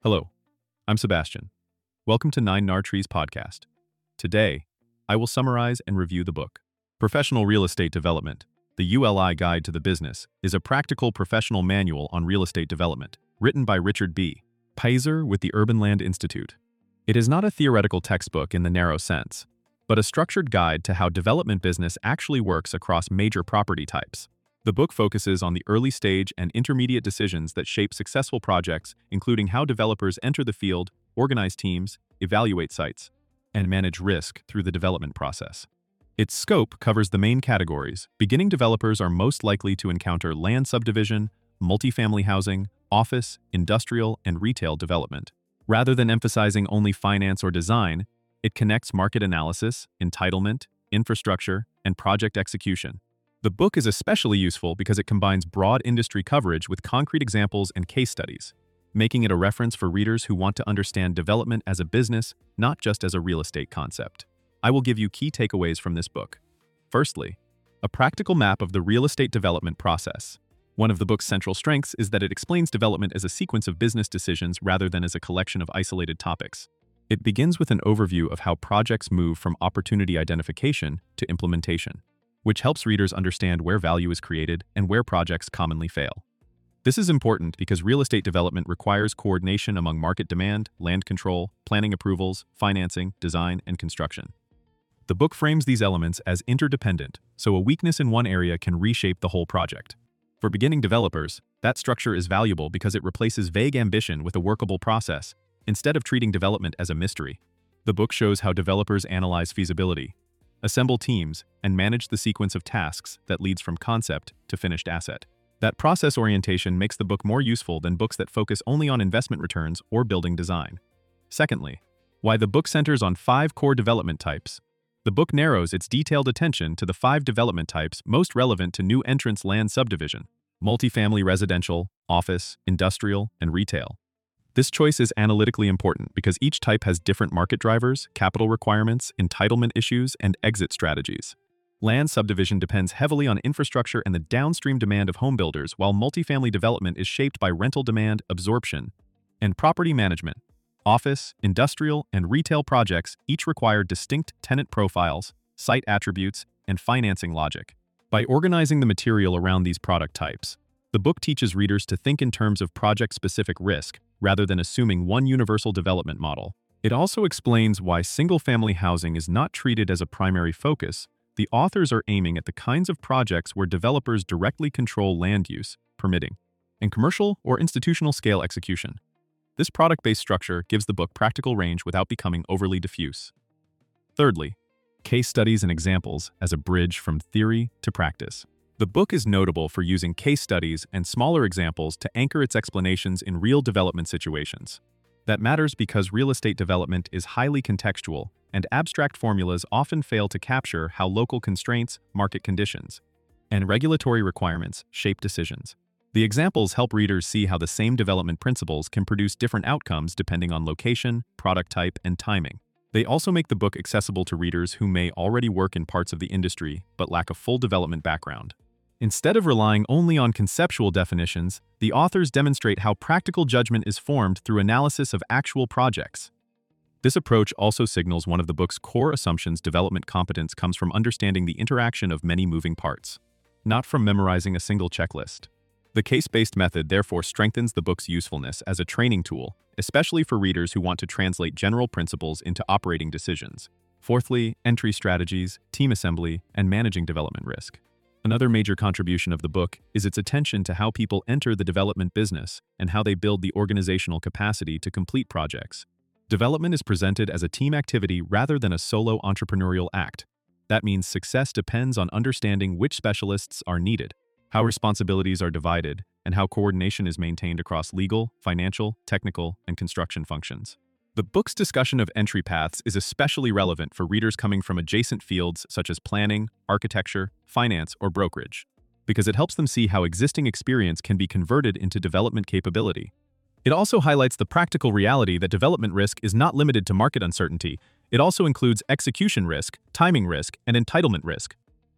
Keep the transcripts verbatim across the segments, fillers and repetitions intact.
Hello, I'm Sebastian. Welcome to Nine Nar Trees podcast. Today, I will summarize and review the book. Professional Real Estate Development, the U L I Guide to the Business, is a practical professional manual on real estate development, written by Richard B. Peiser with the Urban Land Institute. It is not a theoretical textbook in the narrow sense, but a structured guide to how development business actually works across major property types. The book focuses on the early stage and intermediate decisions that shape successful projects, including how developers enter the field, organize teams, evaluate sites, and manage risk through the development process. Its scope covers the main categories. Beginning developers are most likely to encounter land subdivision, multifamily housing, office, industrial, and retail development. Rather than emphasizing only finance or design, it connects market analysis, entitlement, infrastructure, and project execution. The book is especially useful because it combines broad industry coverage with concrete examples and case studies, making it a reference for readers who want to understand development as a business, not just as a real estate concept. I will give you key takeaways from this book. Firstly, a practical map of the real estate development process. One of the book's central strengths is that it explains development as a sequence of business decisions rather than as a collection of isolated topics. It begins with an overview of how projects move from opportunity identification to implementation, which helps readers understand where value is created and where projects commonly fail. This is important because real estate development requires coordination among market demand, land control, planning approvals, financing, design, and construction. The book frames these elements as interdependent, so a weakness in one area can reshape the whole project. For beginning developers, that structure is valuable because it replaces vague ambition with a workable process, instead of treating development as a mystery. The book shows how developers analyze feasibility, assemble teams, and manage the sequence of tasks that leads from concept to finished asset. That process orientation makes the book more useful than books that focus only on investment returns or building design. Secondly, why the book centers on five core development types. The book narrows its detailed attention to the five development types most relevant to new entrants land subdivision: multifamily residential, office, industrial, and retail. This choice is analytically important because each type has different market drivers, capital requirements, entitlement issues, and exit strategies. Land subdivision depends heavily on infrastructure and the downstream demand of homebuilders, while multifamily development is shaped by rental demand, absorption, and property management. Office, industrial, and retail projects each require distinct tenant profiles, site attributes, and financing logic. By organizing the material around these product types, the book teaches readers to think in terms of project-specific risk, rather than assuming one universal development model. It also explains why single-family housing is not treated as a primary focus. The authors are aiming at the kinds of projects where developers directly control land use, permitting, and commercial or institutional scale execution. This product-based structure gives the book practical range without becoming overly diffuse. Thirdly, case studies and examples as a bridge from theory to practice. The book is notable for using case studies and smaller examples to anchor its explanations in real development situations. That matters because real estate development is highly contextual, and abstract formulas often fail to capture how local constraints, market conditions, and regulatory requirements shape decisions. The examples help readers see how the same development principles can produce different outcomes depending on location, product type, and timing. They also make the book accessible to readers who may already work in parts of the industry but lack a full development background. Instead of relying only on conceptual definitions, the authors demonstrate how practical judgment is formed through analysis of actual projects. This approach also signals one of the book's core assumptions: development competence comes from understanding the interaction of many moving parts, not from memorizing a single checklist. The case-based method therefore strengthens the book's usefulness as a training tool, especially for readers who want to translate general principles into operating decisions. Fourthly, entry strategies, team assembly, and managing development risk. Another major contribution of the book is its attention to how people enter the development business and how they build the organizational capacity to complete projects. Development is presented as a team activity rather than a solo entrepreneurial act. That means success depends on understanding which specialists are needed, how responsibilities are divided, and how coordination is maintained across legal, financial, technical, and construction functions. The book's discussion of entry paths is especially relevant for readers coming from adjacent fields such as planning, architecture, finance, or brokerage, because it helps them see how existing experience can be converted into development capability. It also highlights the practical reality that development risk is not limited to market uncertainty. It also includes execution risk, timing risk, and entitlement risk.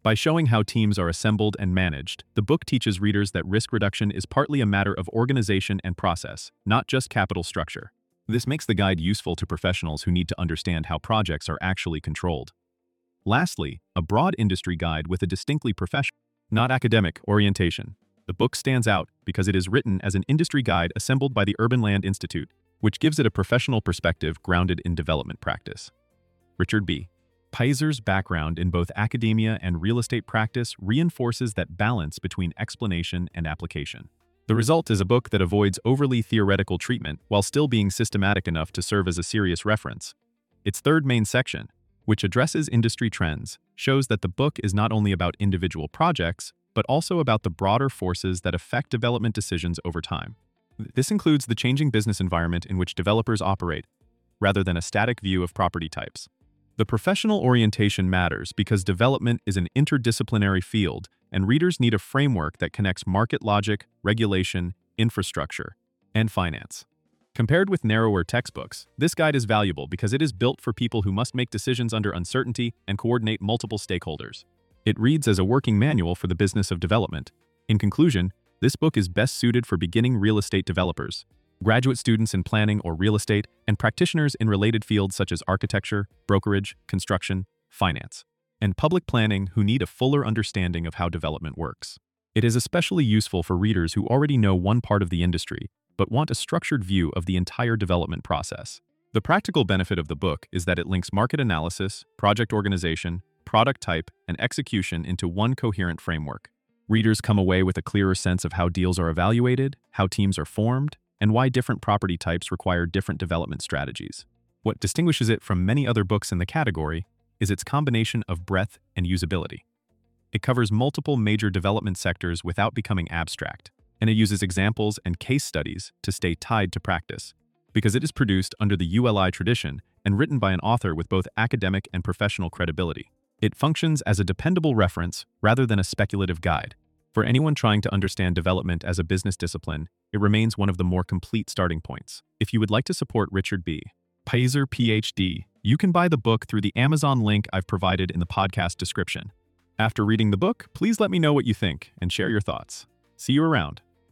By showing how teams are assembled and managed, the book teaches readers that risk reduction is partly a matter of organization and process, not just capital structure. This makes the guide useful to professionals who need to understand how projects are actually controlled. Lastly, a broad industry guide with a distinctly professional, not academic, orientation. The book stands out because it is written as an industry guide assembled by the Urban Land Institute, which gives it a professional perspective grounded in development practice. Richard B. Peyser's background in both academia and real estate practice reinforces that balance between explanation and application. The result is a book that avoids overly theoretical treatment while still being systematic enough to serve as a serious reference. Its third main section, which addresses industry trends, shows that the book is not only about individual projects, but also about the broader forces that affect development decisions over time. This includes the changing business environment in which developers operate, rather than a static view of property types. The professional orientation matters because development is an interdisciplinary field, and readers need a framework that connects market logic, regulation, infrastructure, and finance. Compared with narrower textbooks, this guide is valuable because it is built for people who must make decisions under uncertainty and coordinate multiple stakeholders. It reads as a working manual for the business of development. In conclusion, this book is best suited for beginning real estate developers, graduate students in planning or real estate, and practitioners in related fields such as architecture, brokerage, construction, finance, and public planning who need a fuller understanding of how development works. It is especially useful for readers who already know one part of the industry, but want a structured view of the entire development process. The practical benefit of the book is that it links market analysis, project organization, product type, and execution into one coherent framework. Readers come away with a clearer sense of how deals are evaluated, how teams are formed, and why different property types require different development strategies. What distinguishes it from many other books in the category is its combination of breadth and usability. It covers multiple major development sectors without becoming abstract, and it uses examples and case studies to stay tied to practice, because it is produced under the U L I tradition and written by an author with both academic and professional credibility. It functions as a dependable reference rather than a speculative guide. For anyone trying to understand development as a business discipline, it remains one of the more complete starting points. If you would like to support Richard B. Peyser, P H D, you can buy the book through the Amazon link I've provided in the podcast description. After reading the book, please let me know what you think and share your thoughts. See you around.